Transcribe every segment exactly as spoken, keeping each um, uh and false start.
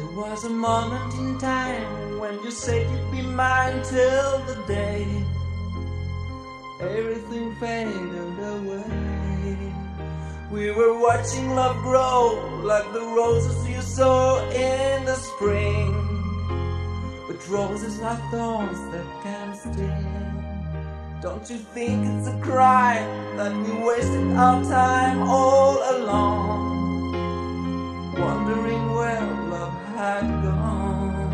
was a moment in time when you said you'd be mine till the day everything faded away. We were watching love grow like the roses you saw in the spring, but roses are thorns that can sting. Don't you think it's a crime that we wasted our time all along, wondering where love had gone?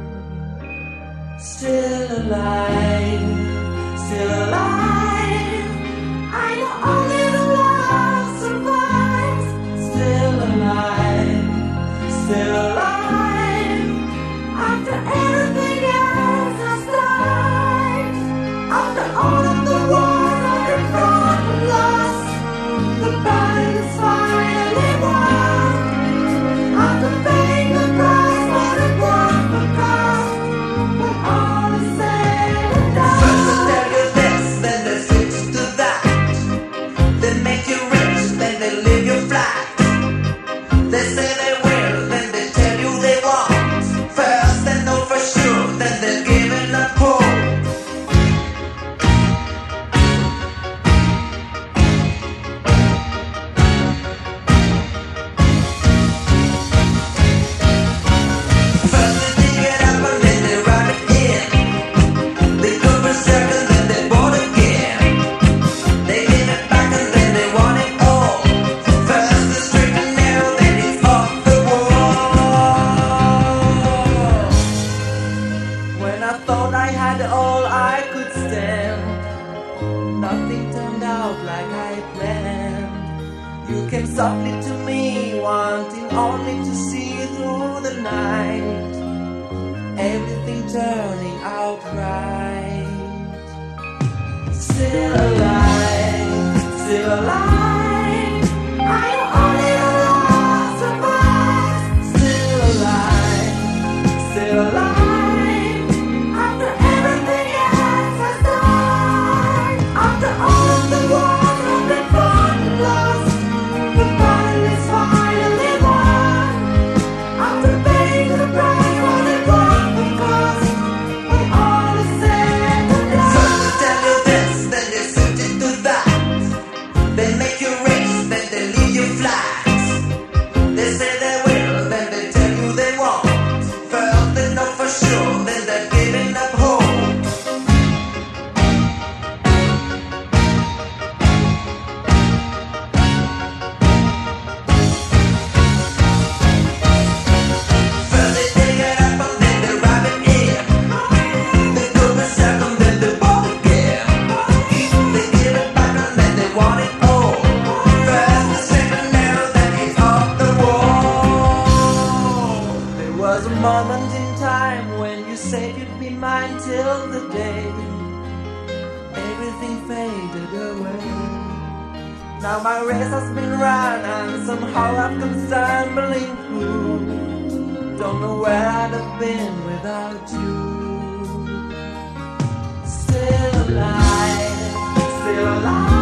Still alive, still alive, I know only the love survives. Still alive, still alive, after everything else has died. After all of the war and fought and lost, the battle is finally won. After paying the price for the war for cost, when all is said and done. First they tell you this, then they switch to that. They make you rich, then they leave you flat. They say they will, then they tell you they won't. First they know for sure, then they're giving up hope. First they dig it up and then they rub it in. They go for a second, then they bought again. They give it back and then they want it all. First the straight and narrow, then it's off the wall. When I thought I had all I could stand, nothing turned out like I planned. You came softly to me, wanting only to see through the night, everything turning out right. Still alive, still alive, I know only the love survives. Still alive, still alive, after everything else has died. After all of the war and the fought and lost, the battle is finally won. After paying the price for the war for cost, when all is said and First they done. tell you this, then they switch it to that. They make you rich, then they leave you flat. They say they will, then they tell you they won't. First they know for sure, then they're giving up hope. First they dig it up and then they rub it in. They go for a second, then they bought again. They give it back and then they want it all. First the straight and narrow, then it's off the wall. There was a moment in time when you said you'd be mine till the day everything faded away. Now my race has been run and somehow I've come stumbling through. Don't know where I'd have been without you. Still alive, still alive,